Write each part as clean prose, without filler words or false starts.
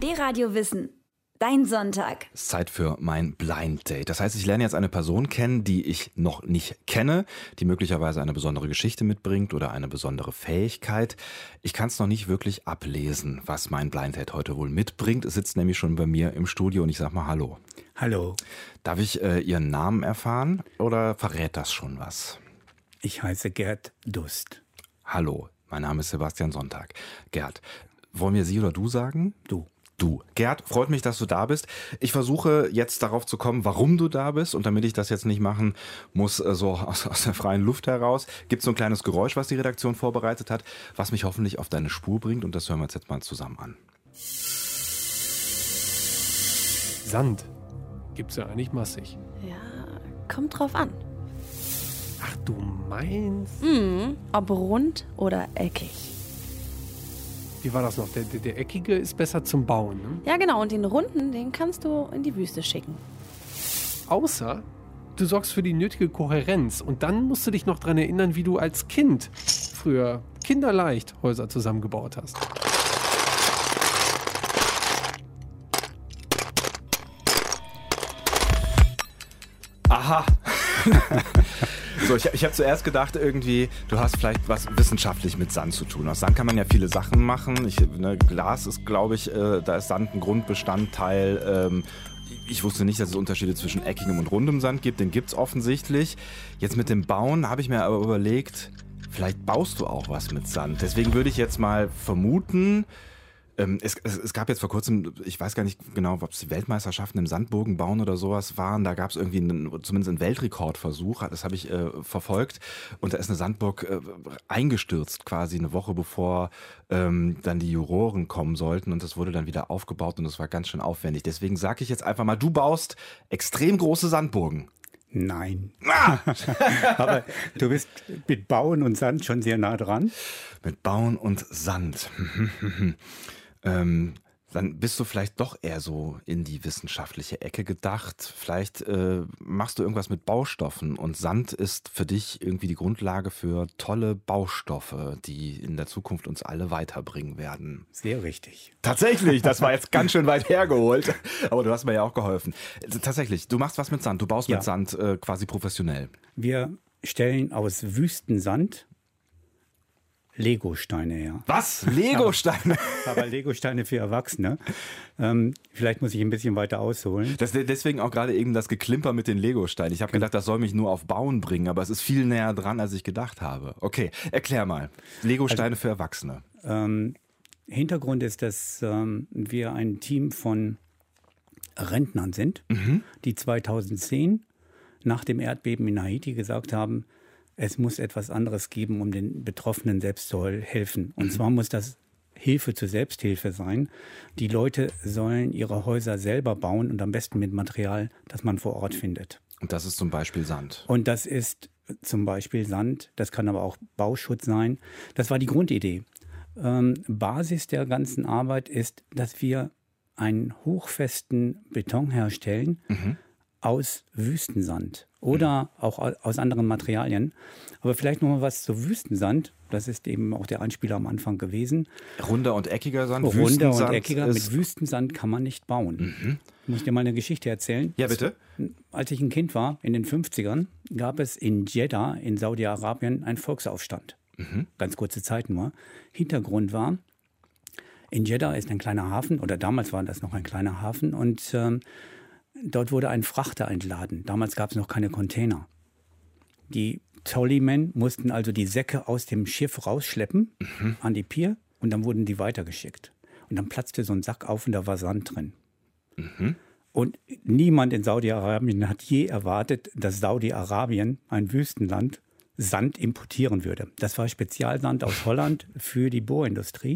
D-Radio Wissen. Dein Sonntag. Es ist Zeit für mein Blind Date. Das heißt, ich lerne jetzt eine Person kennen, die ich noch nicht kenne, die möglicherweise eine besondere Geschichte mitbringt oder eine besondere Fähigkeit. Ich kann es noch nicht wirklich ablesen, was mein Blind Date heute wohl mitbringt. Es sitzt nämlich schon bei mir im Studio und ich sag mal Hallo. Hallo. Darf ich Ihren Namen erfahren oder verrät das schon was? Ich heiße Gerd Dust. Hallo, mein Name ist Sebastian Sonntag. Gerd, wollen wir Sie oder du sagen? Du. Du. Gerd, freut mich, dass du da bist. Ich versuche jetzt darauf zu kommen, warum du da bist. Und damit ich das jetzt nicht machen muss, so aus der freien Luft heraus, gibt es so ein kleines Geräusch, was die Redaktion vorbereitet hat, was mich hoffentlich auf deine Spur bringt. Und das hören wir uns jetzt mal zusammen an. Sand gibt's ja eigentlich massig. Ja, kommt drauf an. Ach, du meinst? Ob rund oder eckig. Wie war das noch? Der Eckige ist besser zum Bauen, ne? Ja, genau. Und den runden, den kannst du in die Wüste schicken. Außer du sorgst für die nötige Kohärenz. Und dann musst du dich noch dran erinnern, wie du als Kind früher kinderleicht Häuser zusammengebaut hast. Aha. So, ich habe zuerst gedacht, irgendwie, du hast vielleicht was wissenschaftlich mit Sand zu tun. Aus Sand kann man ja viele Sachen machen. Glas ist, glaube ich, da ist Sand ein Grundbestandteil. Ich wusste nicht, dass es Unterschiede zwischen eckigem und rundem Sand gibt. Den gibt's offensichtlich. Jetzt mit dem Bauen habe ich mir aber überlegt, vielleicht baust du auch was mit Sand. Deswegen würde ich jetzt mal vermuten, es gab jetzt vor kurzem, ich weiß gar nicht genau, ob es die Weltmeisterschaften im Sandbogen bauen oder sowas waren. Da gab es irgendwie zumindest einen Weltrekordversuch, das habe ich verfolgt. Und da ist eine Sandburg eingestürzt quasi eine Woche bevor dann die Juroren kommen sollten. Und das wurde dann wieder aufgebaut und das war ganz schön aufwendig. Deswegen sage ich jetzt einfach mal, du baust extrem große Sandburgen. Nein. Aber du bist mit Bauen und Sand schon sehr nah dran. Mit Bauen und Sand. Dann bist du vielleicht doch eher so in die wissenschaftliche Ecke gedacht. Vielleicht machst du irgendwas mit Baustoffen und Sand ist für dich irgendwie die Grundlage für tolle Baustoffe, die in der Zukunft uns alle weiterbringen werden. Sehr richtig. Tatsächlich, das war jetzt ganz schön weit hergeholt, aber du hast mir ja auch geholfen. Tatsächlich, du machst was mit Sand, du baust mit Sand quasi professionell. Wir stellen aus Wüstensand Legosteine her. Was? Legosteine? Aber Legosteine für Erwachsene. Vielleicht muss ich ein bisschen weiter ausholen. Deswegen auch gerade eben das Geklimper mit den Legosteinen. Ich habe gedacht, das soll mich nur auf Bauen bringen, aber es ist viel näher dran, als ich gedacht habe. Okay, erklär mal. Legosteine für Erwachsene. Hintergrund ist, dass wir ein Team von Rentnern sind, die 2010 nach dem Erdbeben in Haiti gesagt haben, es muss etwas anderes geben, um den Betroffenen selbst zu helfen. Und zwar muss das Hilfe zur Selbsthilfe sein. Die Leute sollen ihre Häuser selber bauen und am besten mit Material, das man vor Ort findet. Und das ist zum Beispiel Sand. Und das ist zum Beispiel Sand, das kann aber auch Bauschutz sein. Das war die Grundidee. Basis der ganzen Arbeit ist, dass wir einen hochfesten Beton herstellen, aus Wüstensand oder auch aus anderen Materialien. Aber vielleicht noch mal was zu Wüstensand. Das ist eben auch der Anspieler am Anfang gewesen. Runder und eckiger Sand. Runder und eckiger. Mit Wüstensand kann man nicht bauen. Ich muss dir mal eine Geschichte erzählen. Ja, bitte. Als ich ein Kind war, in den 50ern, gab es in Jeddah in Saudi-Arabien einen Volksaufstand. Ganz kurze Zeit nur. Hintergrund war, in Jeddah ist ein kleiner Hafen, oder damals war das noch ein kleiner Hafen, und dort wurde ein Frachter entladen. Damals gab es noch keine Container. Die Zollmen mussten also die Säcke aus dem Schiff rausschleppen an die Pier und dann wurden die weitergeschickt. Und dann platzte so ein Sack auf und da war Sand drin. Und niemand in Saudi-Arabien hat je erwartet, dass Saudi-Arabien, ein Wüstenland, Sand importieren würde. Das war Spezialsand aus Holland für die Bohrindustrie.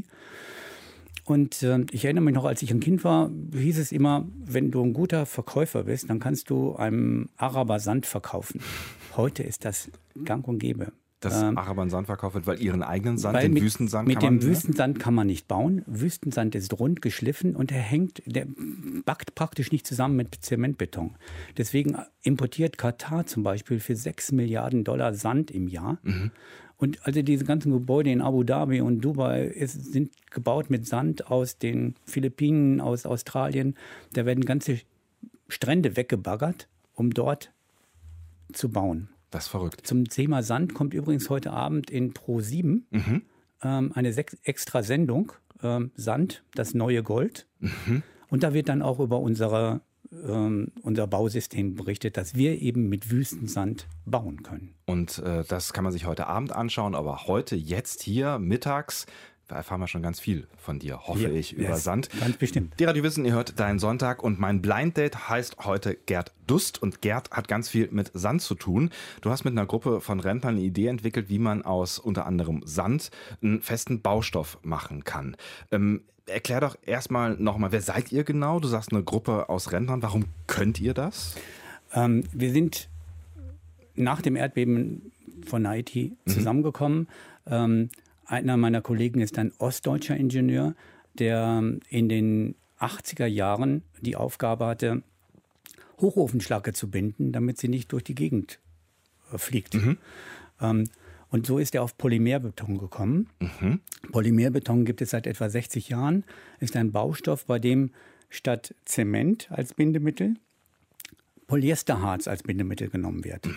Und ich erinnere mich noch, als ich ein Kind war, hieß es immer, wenn du ein guter Verkäufer bist, dann kannst du einem Araber Sand verkaufen. Heute ist das gang und gäbe. Dass Arabern Sand verkauft wird, weil ihren eigenen Sand, den Wüstensand, mit dem Wüstensand kann man nicht bauen. Wüstensand ist rund geschliffen und der backt praktisch nicht zusammen mit Zementbeton. Deswegen importiert Katar zum Beispiel für $6 Milliarden Sand im Jahr. Und also diese ganzen Gebäude in Abu Dhabi und Dubai sind gebaut mit Sand aus den Philippinen, aus Australien. Da werden ganze Strände weggebaggert, um dort zu bauen. Das ist verrückt. Zum Thema Sand kommt übrigens heute Abend in Pro7 eine extra Sendung, Sand, das neue Gold. Und da wird dann auch über unser Bausystem berichtet, dass wir eben mit Wüstensand bauen können. Und das kann man sich heute Abend anschauen, aber heute, jetzt hier, mittags, da erfahren wir schon ganz viel von dir, hoffe ich, über Sand. Ganz bestimmt. Die Radio Wissen, ihr hört Dein Sonntag und mein Blind Date heißt heute Gerd Dust und Gerd hat ganz viel mit Sand zu tun. Du hast mit einer Gruppe von Rentnern eine Idee entwickelt, wie man aus unter anderem Sand einen festen Baustoff machen kann. Erklär doch erstmal nochmal, wer seid ihr genau? Du sagst eine Gruppe aus Rentnern. Warum könnt ihr das? Wir sind nach dem Erdbeben von Haiti zusammengekommen. Einer meiner Kollegen ist ein ostdeutscher Ingenieur, der in den 80er Jahren die Aufgabe hatte, Hochofenschlacke zu binden, damit sie nicht durch die Gegend fliegt. Und so ist er auf Polymerbeton gekommen. Polymerbeton gibt es seit etwa 60 Jahren, ist ein Baustoff, bei dem statt Zement als Bindemittel Polyesterharz als Bindemittel genommen wird.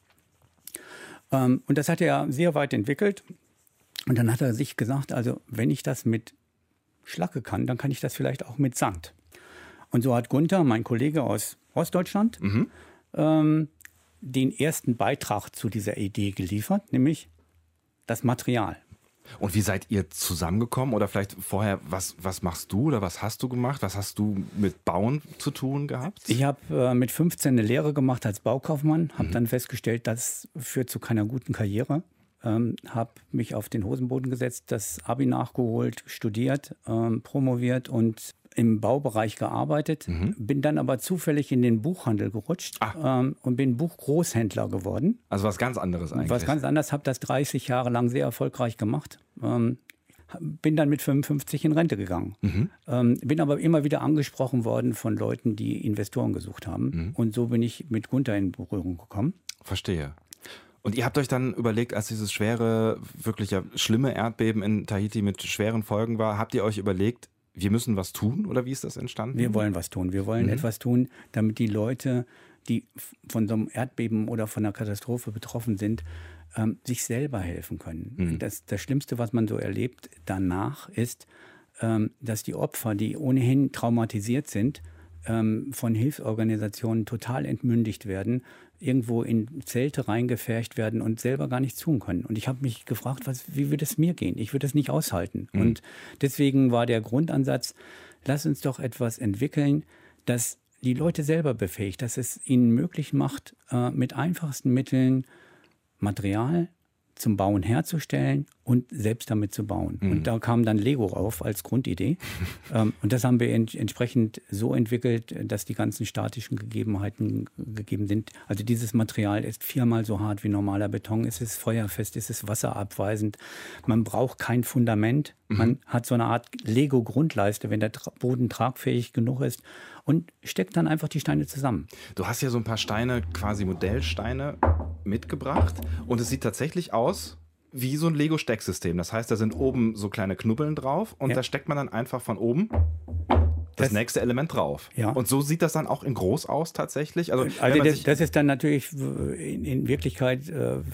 Und das hat er sehr weit entwickelt. Und dann hat er sich gesagt, also wenn ich das mit Schlacke kann, dann kann ich das vielleicht auch mit Sand. Und so hat Gunther, mein Kollege aus Ostdeutschland, den ersten Beitrag zu dieser Idee geliefert, nämlich das Material. Und wie seid ihr zusammengekommen? Oder vielleicht vorher, was machst du oder was hast du gemacht? Was hast du mit Bauen zu tun gehabt? Ich habe mit 15 eine Lehre gemacht als Baukaufmann, habe dann festgestellt, das führt zu keiner guten Karriere. Habe mich auf den Hosenboden gesetzt, das Abi nachgeholt, studiert, promoviert und im Baubereich gearbeitet. Bin dann aber zufällig in den Buchhandel gerutscht und bin Buchgroßhändler geworden. Also was ganz anderes eigentlich. Was ganz anderes, habe das 30 Jahre lang sehr erfolgreich gemacht. Bin dann mit 55 in Rente gegangen. Bin aber immer wieder angesprochen worden von Leuten, die Investoren gesucht haben. Und so bin ich mit Gunther in Berührung gekommen. Verstehe. Und ihr habt euch dann überlegt, als dieses schwere, wirklich ja schlimme Erdbeben in Tahiti mit schweren Folgen war, habt ihr euch überlegt, wir müssen was tun oder wie ist das entstanden? Wir wollen was tun. Wir wollen etwas tun, damit die Leute, die von so einem Erdbeben oder von einer Katastrophe betroffen sind, sich selber helfen können. Das Schlimmste, was man so erlebt danach, ist, dass die Opfer, die ohnehin traumatisiert sind, von Hilfsorganisationen total entmündigt werden, irgendwo in Zelte reingepfercht werden und selber gar nichts tun können. Und ich habe mich gefragt, wie würde es mir gehen? Ich würde es nicht aushalten. Und deswegen war der Grundansatz, lass uns doch etwas entwickeln, das die Leute selber befähigt, dass es ihnen möglich macht, mit einfachsten Mitteln Material zum Bauen herzustellen und selbst damit zu bauen. Und da kam dann Lego auf als Grundidee. Und das haben wir entsprechend so entwickelt, dass die ganzen statischen Gegebenheiten gegeben sind. Also dieses Material ist 4-mal so hart wie normaler Beton. Es ist feuerfest, es ist wasserabweisend. Man braucht kein Fundament. Man hat so eine Art Lego-Grundleiste, wenn der Boden tragfähig genug ist und steckt dann einfach die Steine zusammen. Du hast ja so ein paar Steine, quasi Modellsteine mitgebracht und es sieht tatsächlich aus wie so ein Lego-Stecksystem. Das heißt, da sind oben so kleine Knubbeln drauf und da steckt man dann einfach von oben das nächste Element drauf. Ja. Und so sieht das dann auch in groß aus tatsächlich? Also das ist dann natürlich in Wirklichkeit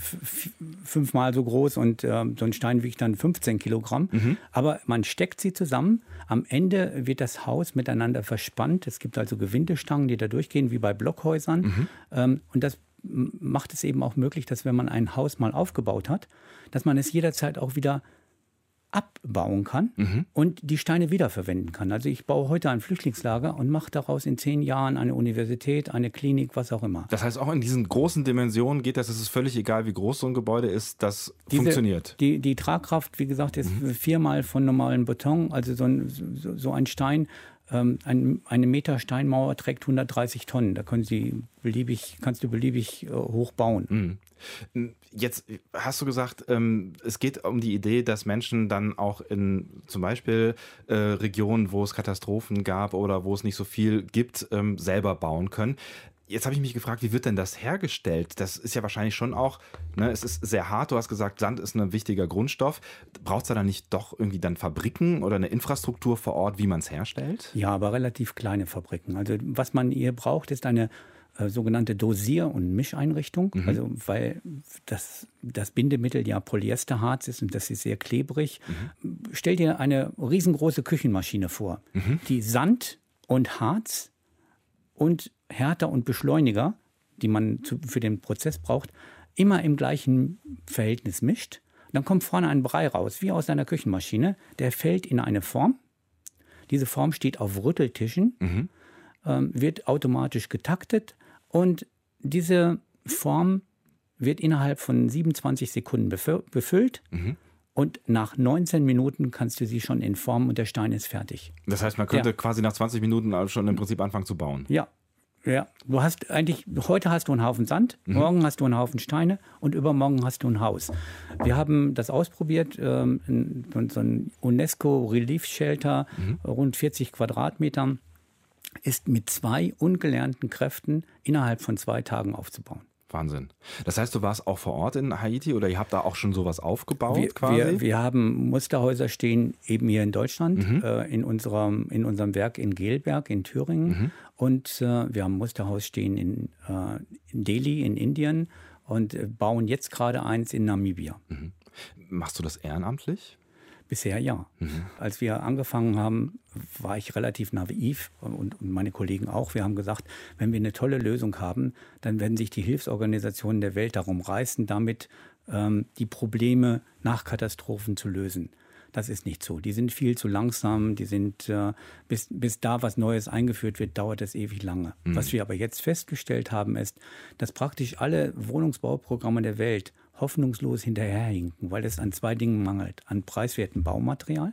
5-mal so groß und so ein Stein wiegt dann 15 Kilogramm. Aber man steckt sie zusammen. Am Ende wird das Haus miteinander verspannt. Es gibt also Gewindestangen, die da durchgehen, wie bei Blockhäusern. Und das macht es eben auch möglich, dass wenn man ein Haus mal aufgebaut hat, dass man es jederzeit auch wieder abbauen kann und die Steine wiederverwenden kann. Also ich baue heute ein Flüchtlingslager und mache daraus in 10 Jahren eine Universität, eine Klinik, was auch immer. Das heißt, auch in diesen großen Dimensionen geht das, es ist völlig egal, wie groß so ein Gebäude ist, das funktioniert. Die Tragkraft, wie gesagt, ist 4-mal von normalem Beton, also so ein Stein, eine Meter Steinmauer trägt 130 Tonnen. Da kannst du beliebig hoch bauen. Jetzt hast du gesagt, es geht um die Idee, dass Menschen dann auch in zum Beispiel Regionen, wo es Katastrophen gab oder wo es nicht so viel gibt, selber bauen können. Jetzt habe ich mich gefragt, wie wird denn das hergestellt? Das ist ja wahrscheinlich schon auch, ne, es ist sehr hart. Du hast gesagt, Sand ist ein wichtiger Grundstoff. Braucht es da dann nicht doch irgendwie dann Fabriken oder eine Infrastruktur vor Ort, wie man es herstellt? Ja, aber relativ kleine Fabriken. Also was man hier braucht, ist eine sogenannte Dosier- und Mischeinrichtung. Also weil das Bindemittel ja Polyesterharz ist und das ist sehr klebrig. Stell dir eine riesengroße Küchenmaschine vor, die Sand und Harz und Härter und Beschleuniger, die man für den Prozess braucht, immer im gleichen Verhältnis mischt. Dann kommt vorne ein Brei raus, wie aus einer Küchenmaschine. Der fällt in eine Form. Diese Form steht auf Rütteltischen, wird automatisch getaktet und diese Form wird innerhalb von 27 Sekunden befüllt. Und nach 19 Minuten kannst du sie schon in Form und der Stein ist fertig. Das heißt, man könnte quasi nach 20 Minuten schon im Prinzip anfangen zu bauen. Ja. Du hast heute hast du einen Haufen Sand, morgen hast du einen Haufen Steine und übermorgen hast du ein Haus. Wir haben das ausprobiert, so ein UNESCO Relief Shelter, rund 40 Quadratmetern, ist mit 2 ungelernten Kräften innerhalb von 2 Tagen aufzubauen. Wahnsinn. Das heißt, du warst auch vor Ort in Haiti oder ihr habt da auch schon sowas aufgebaut quasi? Wir haben Musterhäuser stehen eben hier in Deutschland, in unserem Werk in Gelberg in Thüringen. Und wir haben ein Musterhaus stehen in Delhi in Indien und bauen jetzt gerade eins in Namibia. Machst du das ehrenamtlich? Bisher ja. Als wir angefangen haben, war ich relativ naiv und meine Kollegen auch. Wir haben gesagt, wenn wir eine tolle Lösung haben, dann werden sich die Hilfsorganisationen der Welt darum reißen, damit die Probleme nach Katastrophen zu lösen. Das ist nicht so. Die sind viel zu langsam. Die sind, bis da was Neues eingeführt wird, dauert es ewig lange. Was wir aber jetzt festgestellt haben, ist, dass praktisch alle Wohnungsbauprogramme der Welt hoffnungslos hinterherhinken, weil es an 2 Dingen mangelt. An preiswertem Baumaterial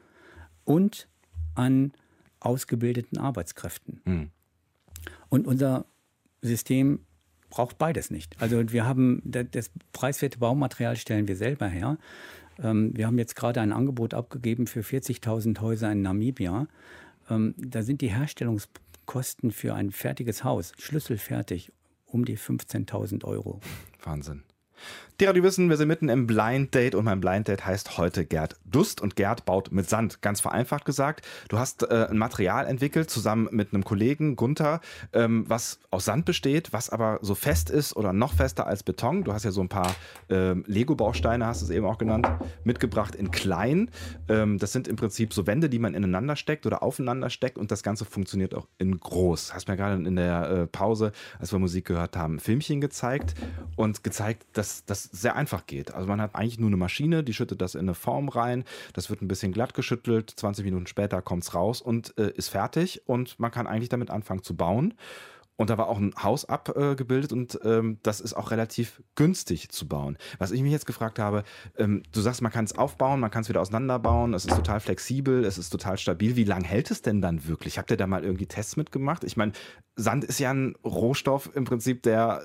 und an ausgebildeten Arbeitskräften. Und unser System braucht beides nicht. Also wir haben das preiswerte Baumaterial stellen wir selber her. Wir haben jetzt gerade ein Angebot abgegeben für 40.000 Häuser in Namibia. Da sind die Herstellungskosten für ein fertiges Haus, schlüsselfertig, um die 15.000 €. Wahnsinn. Die Radio wissen, wir sind mitten im Blind Date und mein Blind Date heißt heute Gerd Dust und Gerd baut mit Sand. Ganz vereinfacht gesagt, du hast ein Material entwickelt zusammen mit einem Kollegen, Gunther, was aus Sand besteht, was aber so fest ist oder noch fester als Beton. Du hast ja so ein paar Lego-Bausteine, hast du es eben auch genannt, mitgebracht in klein. Das sind im Prinzip so Wände, die man ineinander steckt oder aufeinander steckt und das Ganze funktioniert auch in groß. Hast mir gerade in der Pause, als wir Musik gehört haben, ein Filmchen gezeigt und gezeigt, dass das sehr einfach geht. Also man hat eigentlich nur eine Maschine, die schüttet das in eine Form rein, das wird ein bisschen glatt geschüttelt, 20 Minuten später kommt es raus und ist fertig und man kann eigentlich damit anfangen zu bauen. Und da war auch ein Haus abgebildet und das ist auch relativ günstig zu bauen. Was ich mich jetzt gefragt habe, du sagst, man kann es aufbauen, man kann es wieder auseinanderbauen, es ist total flexibel, es ist total stabil. Wie lange hält es denn dann wirklich? Habt ihr da mal irgendwie Tests mitgemacht? Ich meine, Sand ist ja ein Rohstoff im Prinzip, der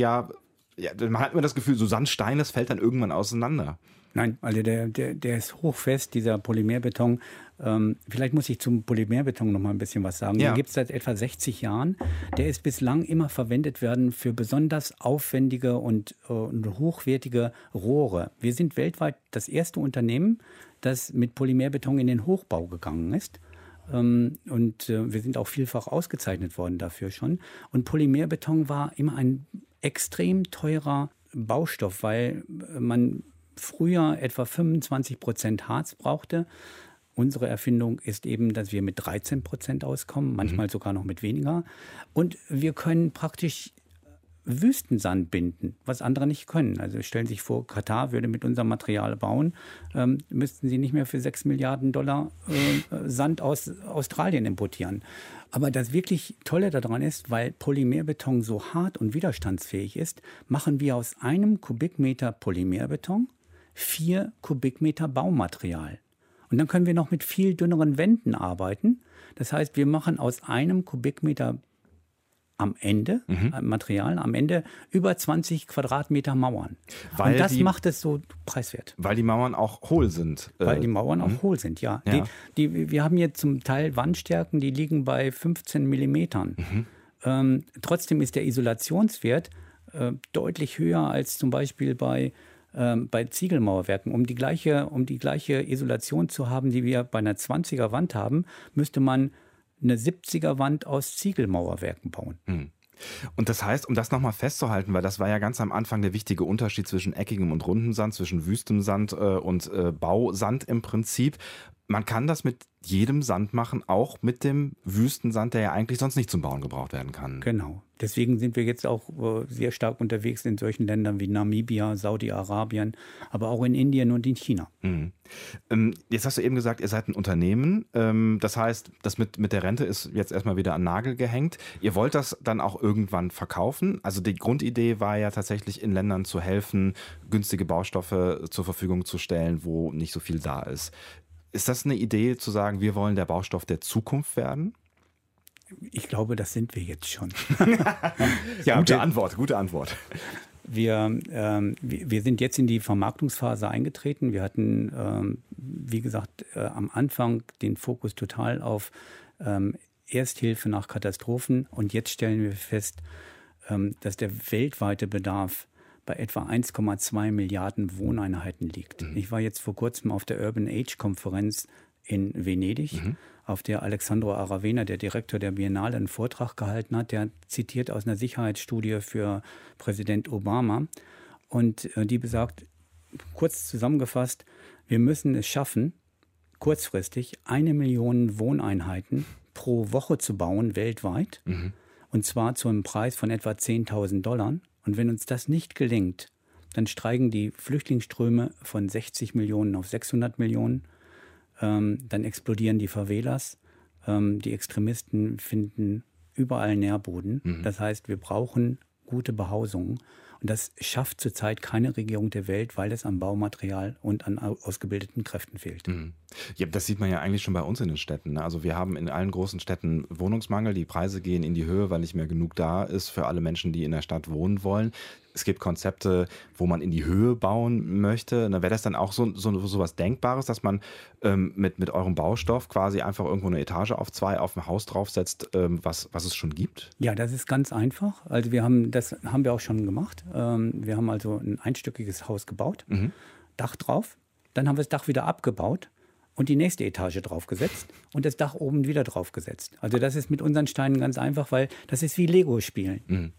man hat immer das Gefühl, so Sandstein, das fällt dann irgendwann auseinander. Nein, also der ist hochfest, dieser Polymerbeton. Vielleicht muss ich zum Polymerbeton noch mal ein bisschen was sagen. Den gibt es seit etwa 60 Jahren. Der ist bislang immer verwendet worden für besonders aufwendige und hochwertige Rohre. Wir sind weltweit das erste Unternehmen, das mit Polymerbeton in den Hochbau gegangen ist. Und wir sind auch vielfach ausgezeichnet worden dafür schon. Und Polymerbeton war immer ein extrem teurer Baustoff, weil man früher etwa 25% Harz brauchte. Unsere Erfindung ist eben, dass wir mit 13% auskommen, manchmal sogar noch mit weniger. Und wir können praktisch Wüstensand binden, was andere nicht können. Also stellen Sie sich vor, Katar würde mit unserem Material bauen, müssten sie nicht mehr für $6 Milliarden Sand aus Australien importieren. Aber das wirklich Tolle daran ist, weil Polymerbeton so hart und widerstandsfähig ist, machen wir aus 1 Kubikmeter Polymerbeton 4 Kubikmeter Baumaterial. Und dann können wir noch mit viel dünneren Wänden arbeiten. Das heißt, wir machen aus 1 Kubikmeter am Ende, Material, am Ende über 20 Quadratmeter Mauern. Und das macht es so preiswert. Weil die Mauern auch hohl sind. Weil die Mauern auch hohl sind, ja. Wir haben hier zum Teil Wandstärken, die liegen bei 15 Millimetern. Trotzdem ist der Isolationswert deutlich höher als zum Beispiel bei Ziegelmauerwerken. Um die gleiche Isolation zu haben, die wir bei einer 20er Wand haben, müsste man eine 70er Wand aus Ziegelmauerwerken bauen. Und das heißt, um das nochmal festzuhalten, weil das war ja ganz am Anfang der wichtige Unterschied zwischen eckigem und rundem Sand, zwischen wüstem Sand und Bausand im Prinzip. Man kann das mit jedem Sand machen, auch mit dem Wüstensand, der ja eigentlich sonst nicht zum Bauen gebraucht werden kann. Genau. Deswegen sind wir jetzt auch sehr stark unterwegs in solchen Ländern wie Namibia, Saudi-Arabien, aber auch in Indien und in China. Jetzt hast du eben gesagt, ihr seid ein Unternehmen. Das heißt, das mit der Rente ist jetzt erstmal wieder an den Nagel gehängt. Ihr wollt das dann auch irgendwann verkaufen. Also die Grundidee war ja tatsächlich, in Ländern zu helfen, günstige Baustoffe zur Verfügung zu stellen, wo nicht so viel da ist. Ist das eine Idee, zu sagen, wir wollen der Baustoff der Zukunft werden? Ich glaube, das sind wir jetzt schon. Ja, gute Antwort. Wir sind jetzt in die Vermarktungsphase eingetreten. Wir hatten, wie gesagt, am Anfang den Fokus total auf Ersthilfe nach Katastrophen. Und jetzt stellen wir fest, dass der weltweite Bedarf bei etwa 1,2 Milliarden Wohneinheiten liegt. Ich war jetzt vor kurzem auf der Urban Age Konferenz in Venedig, auf der Alexandro Aravena, der Direktor der Biennale, einen Vortrag gehalten hat. Der zitiert aus einer Sicherheitsstudie für Präsident Obama. Und die besagt, kurz zusammengefasst, wir müssen es schaffen, kurzfristig 1 Million Wohneinheiten pro Woche zu bauen, weltweit. Und zwar zu einem Preis von etwa $10.000. Und wenn uns das nicht gelingt, dann steigen die Flüchtlingsströme von 60 Millionen auf 600 Millionen. Dann explodieren die Favelas. Die Extremisten finden überall Nährboden. Das heißt, wir brauchen gute Behausungen. Und das schafft zurzeit keine Regierung der Welt, weil es an Baumaterial und an ausgebildeten Kräften fehlt. Ja, das sieht man ja eigentlich schon bei uns in den Städten. Also wir haben in allen großen Städten Wohnungsmangel. Die Preise gehen in die Höhe, weil nicht mehr genug da ist für alle Menschen, die in der Stadt wohnen wollen. Es gibt Konzepte, wo man in die Höhe bauen möchte. Da wäre das dann auch so was Denkbares, dass man mit eurem Baustoff quasi einfach irgendwo eine Etage auf 2 auf ein Haus draufsetzt, was es schon gibt? Ja, das ist ganz einfach. Also das haben wir auch schon gemacht. Wir haben also ein einstöckiges Haus gebaut, Dach drauf, dann haben wir das Dach wieder abgebaut und die nächste Etage draufgesetzt und das Dach oben wieder draufgesetzt. Also das ist mit unseren Steinen ganz einfach, weil das ist wie Lego-Spielen.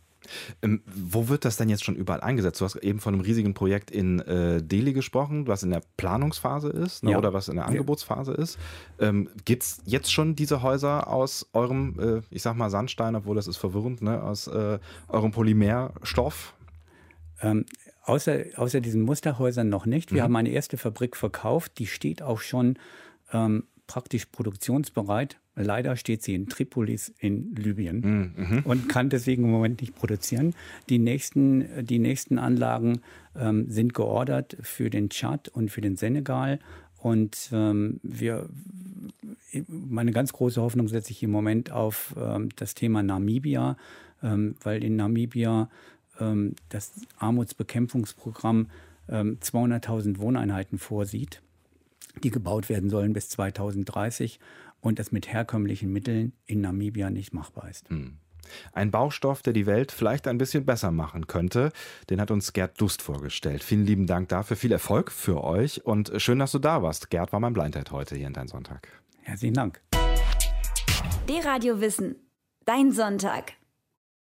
Wo wird das denn jetzt schon überall eingesetzt? Du hast eben von einem riesigen Projekt in Delhi gesprochen, was in der Planungsphase ist, ne, oder was in der Angebotsphase ist. Gibt es jetzt schon diese Häuser aus eurem, ich sag mal Sandstein, obwohl das ist verwirrend, ne, aus eurem Polymerstoff? Außer diesen Musterhäusern noch nicht. Wir haben eine erste Fabrik verkauft, die steht auch schon praktisch produktionsbereit. Leider steht sie in Tripolis in Libyen und kann deswegen im Moment nicht produzieren. Die nächsten Anlagen sind geordert für den Tschad und für den Senegal. Und meine ganz große Hoffnung setze ich im Moment auf das Thema Namibia, weil in Namibia das Armutsbekämpfungsprogramm 200.000 Wohneinheiten vorsieht, die gebaut werden sollen bis 2030 und das mit herkömmlichen Mitteln in Namibia nicht machbar ist. Ein Baustoff, der die Welt vielleicht ein bisschen besser machen könnte, den hat uns Gerd Dust vorgestellt. Vielen lieben Dank dafür, viel Erfolg für euch und schön, dass du da warst. Gerd war mein Blind Date heute hier in Dein Sonntag. Herzlichen Dank. D-Radio Wissen. Dein Sonntag.